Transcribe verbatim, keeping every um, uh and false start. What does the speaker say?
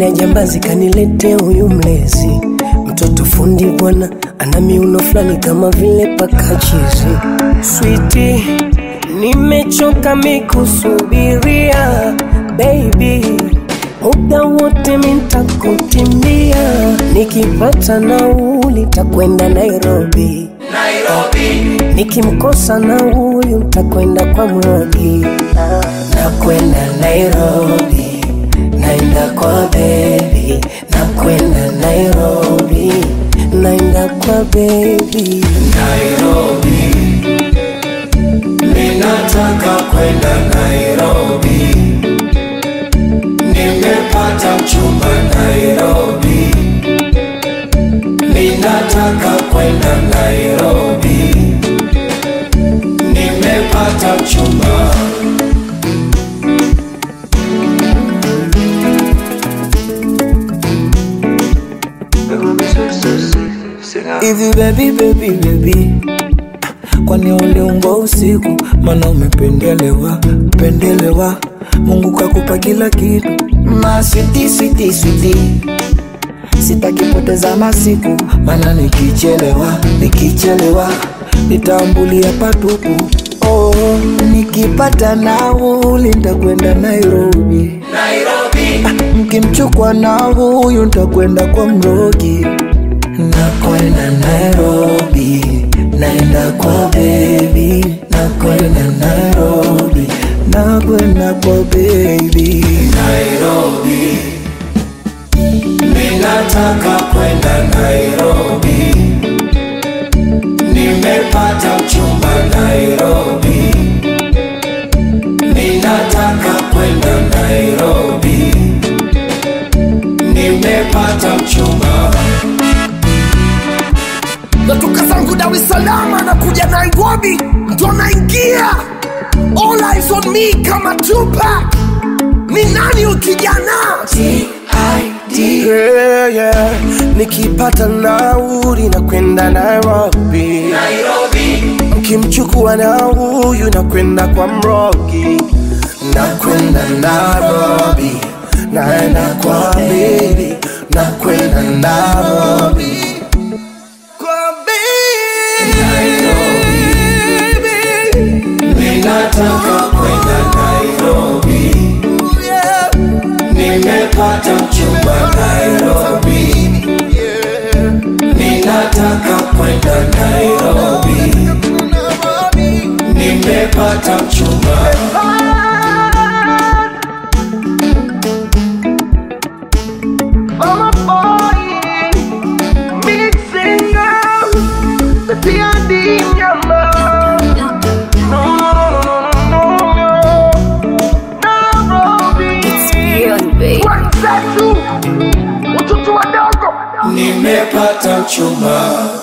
Lile jambazi kanilete huyu mlezi. Mtoto fundi bwana, ana miuno flani kama vile paka chizi. Sweetie, nimechoka mikusubiria. Baby, muda wote mintakutimbia. Nikipata nauli takwenda Nairobi, Nairobi. Nikimkosa na huyu takwenda kwa mrogi. Nakwenda Nairobi, naenda kwa baby. Nakwenda Nairobi, naenda kwa baby. Nairobi, ninataka kwenda Nairobi. Nimepata mchumba Nairobi. Ninataka kwenda Nairobi. Nimepata mchumba. Hivi baby baby baby, kwani uliumbwa usiku? Mana umependelewa, pendelewa. Mungu kakupa kila kitu. Ma sweetie sweetie sweetie, sitaki poteza masiku. Mana nikichelewa, nikichelewa nitambulia patupu. Oh, nikipata nauli nitakwenda Nairobi, Nairobi. Ah, mkimchukua na huyu nitakwenda kwa mrogi. Nakwenda Nairobi, naenda kwa baby. Nakwenda Nairobi, nakwenda kwa baby. Nairobi, ninataka kwenda Nairobi. Nimepata mchumba Nairobi. Ninataka kwenda Nairobi. Nimepata mchumba. Natoka zangu Dar es Salaam na kuja Nairobi, ndo naingia. All eyes on me kama Tupac. Ni nani ukijana? T I D. Yeah, yeah. Nikipata nauli na kwenda Nairobi, Nairobi. mkimchukua na huyu na kwenda kwa mrogi. Nakwenda Nairobi, naenda kwa baby. Nakwenda Nairobi, kwa baby. Nairobi, ninataka kwenda Nairobi. Nimepata mchumba Nairobi. Ninataka kwenda Nairobi. Nimepata mchumba. Nimepata mchumba.